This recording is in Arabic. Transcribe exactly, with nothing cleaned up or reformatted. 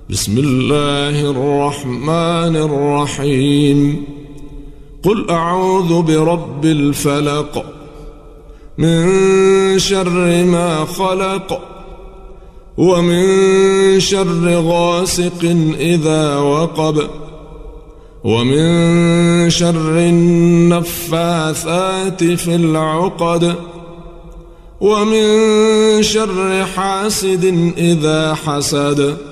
بسم الله الرحمن الرحيم. قل أعوذ برب الفلق من شر ما خلق ومن شر غاسق إذا وقب ومن شر النفاثات في العقد ومن شر حاسد إذا حسد.